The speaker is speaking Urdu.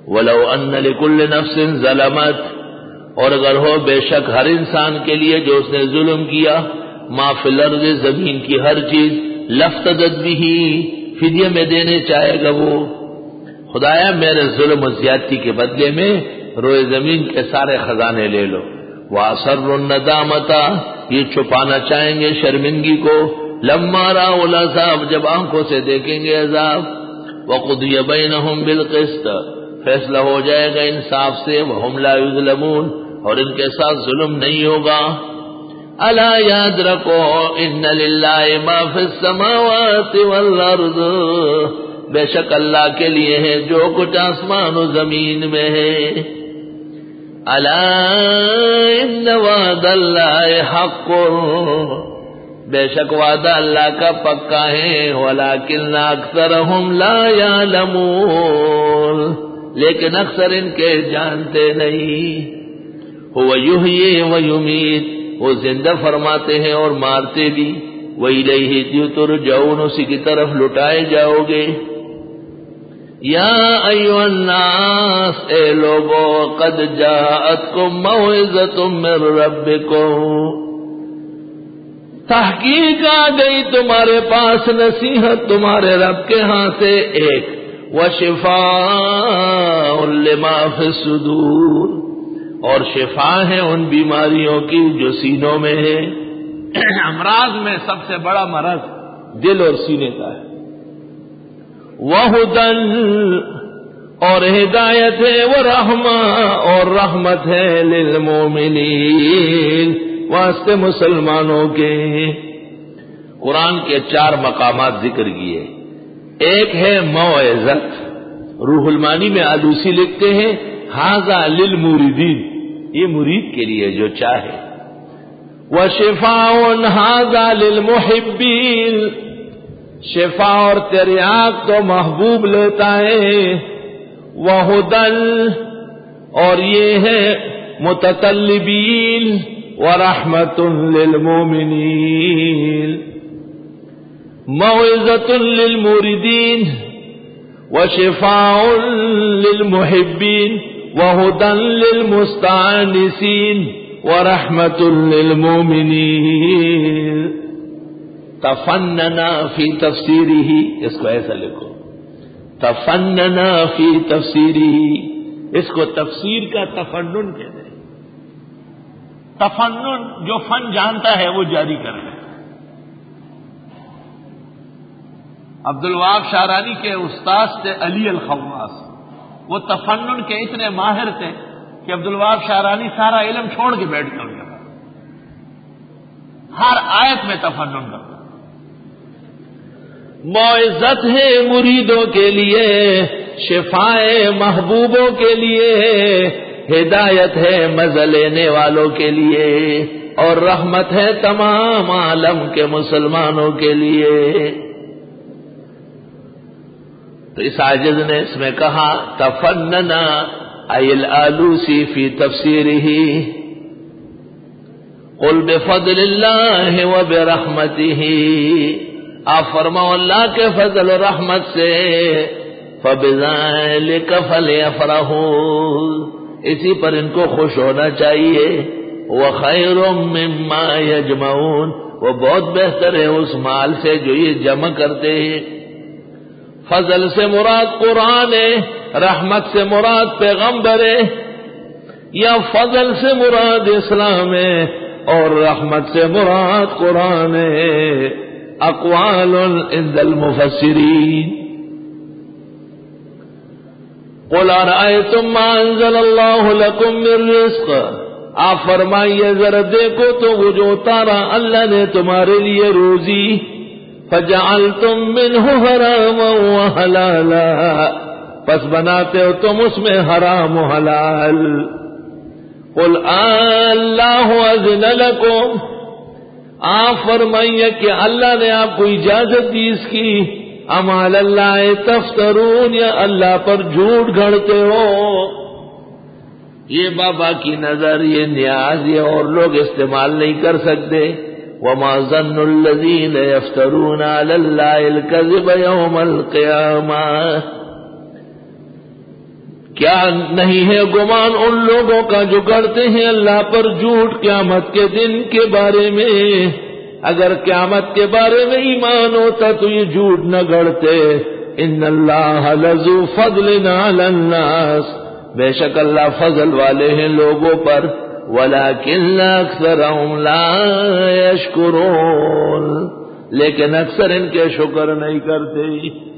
وَلَوْ أَنَّ لِكُلِّ نَفْسٍ ظَلَمَتْ، اور اگر ہو بے شک ہر انسان کے لیے جو اس نے ظلم کیا، ما فی الارض، زمین کی ہر چیز، لفتدت بھی، فدیے میں دینے چاہے گا وہ، خدایا میرے ظلم و زیادتی کے بدلے میں روئے زمین کے سارے خزانے لے لو۔ وَأَسَرُّوا النَّدَامَةَ، یہ چھپانا چاہیں گے شرمندگی کو، لَمَّا رَأَوُا الْعَذَابَ، جب آنکھوں سے دیکھیں گے عذاب، وَقُضِيَ بَيْنَهُمْ بِالْقِسْطِ، فیصلہ ہو جائے گا انصاف سے، وَهُمْ لَا يُظْلَمُونَ، اور ان کے ساتھ ظلم نہیں ہوگا۔ الا یاد رکھو ان للہ ما فی السماوات والارض، بے شک اللہ کے لیے ہے جو کچھ آسمان و زمین میں ہے۔ الا ان وعد اللہ حق، بے شک وعدہ اللہ کا پکا ہے، ولکن اکثرهم لا یعلمون، لیکن اکثر ان کے جانتے نہیں۔ هو یحیی و یمیت، وہ زندہ فرماتے ہیں اور مارتے بھی، وَإِلَيْهِ تُرْجَعُونَ، اسی کی طرف لٹائے جاؤ گے۔ یا ایھا الناس، اے لوگو، قد جاءتکم موعظۃ من ربکم، تحقیق آ گئی تمہارے پاس نصیحت تمہارے رب کے ہاں سے ایک، وشفاء لما فی الصدور، اور شفا ہے ان بیماریوں کی جو سینوں میں ہے۔ امراض میں سب سے بڑا مرض دل اور سینے کا ہے۔ وَہُدًى، اور ہدایت ہے، وَرَحْمَةٌ، اور رحمت ہے، للمومنین، واسطے مسلمانوں کے۔ قرآن کے 4 مقامات ذکر کیے، ایک ہے موعظت، روح المانی میں آلوسی لکھتے ہیں ھذا للموردین، یہ مرید کے لیے جو چاہے، وشفاء ھذا للمحبین، شفا اور تریاق تو محبوب لیتا ہے، وہدل، اور یہ ہے متطلبین، ورحمت للمومنین، موعظۃ للموردین، وشفاء للمحبین، وہدى للمستانسین، ورحمت للمومنین۔ تفننا فی تفسیرہ، اس کو ایسا لکھو، تفننا فی تفسیرہ، اس کو تفسیر کا تفنن کہتے ہیں۔ تفنن، جو فن جانتا ہے وہ جاری کر رہے ہیں۔ عبد الوہاب شعرانی کے استاد تھے علی الخواص، وہ تفنن کے اتنے ماہر تھے کہ عبد الوہاب شعرانی سارا علم چھوڑ کے بیٹھ کر گیا، ہر آیت میں تفنن کرتا۔ موعظت ہے مریدوں کے لیے، شفائے محبوبوں کے لیے، ہدایت ہے مزہ لینے والوں کے لیے، اور رحمت ہے تمام عالم کے مسلمانوں کے لیے۔ تو اس عاجز نے اس میں کہا تفننا ای الآلوسی فی تفسیرہ، قل بفضل اللہ وبرحمتہ، آپ فرماؤ اللہ کے فضل و رحمت سے، فبذلک فلیفرحوا، اسی پر ان کو خوش ہونا چاہیے، وخیر مما یجمعون، وہ بہت بہتر ہے اس مال سے جو یہ جمع کرتے ہیں۔ فضل سے مراد قرآن ہے، رحمت سے مراد پیغمبر ہے، یا فضل سے مراد اسلام ہے اور رحمت سے مراد قرآن ہے۔ اقوال عند المفسرین۔ قل ارأیتم ما انزل اللہ لکم من رزق، آپ فرمائیے ذرا دیکھو تو وہ جو اتارا اللہ نے تمہارے لیے روزی، فجعلتم منہ حراما وحلالا، پس بناتے ہو تم اس میں حرام و حلال۔ قل اللہ اذن لکم، آپ فرمائیے کہ اللہ نے آپ کو اجازت دی اس کی، ام علی اللہ تفترون، یا اللہ پر جھوٹ گھڑتے ہو۔ یہ بابا کی نظر، یہ نیاز، یہ اور لوگ استعمال نہیں کر سکتے۔ وما ظن الذین یفترون علی اللہ الکذب یوم القیامہ، کیا نہیں ہے گمان ان لوگوں کا جو کرتے ہیں اللہ پر جھوٹ قیامت کے دن کے بارے میں. اگر قیامت کے بارے میں ایمان ہوتا تو یہ جھوٹ نہ گڑتے. ان اللہ لذو فضل علی الناس، بے شک اللہ فضل والے ہیں لوگوں پر. ولکن اکثرهم لا یشکرون، لیکن اکثر ان کے شکر نہیں کرتے.